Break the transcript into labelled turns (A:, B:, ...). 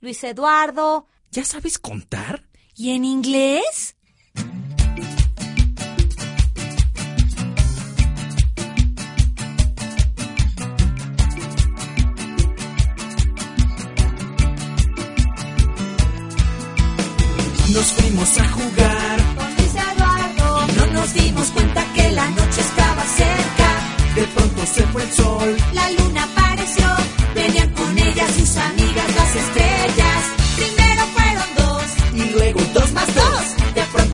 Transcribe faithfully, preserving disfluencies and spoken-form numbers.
A: Luis Eduardo.
B: ¿Ya sabes contar?
A: ¿Y en inglés?
B: Nos fuimos a jugar
A: Con Luis Eduardo.
B: y no nos dimos cuenta que la noche estaba cerca. De pronto se fue el sol.
A: La luna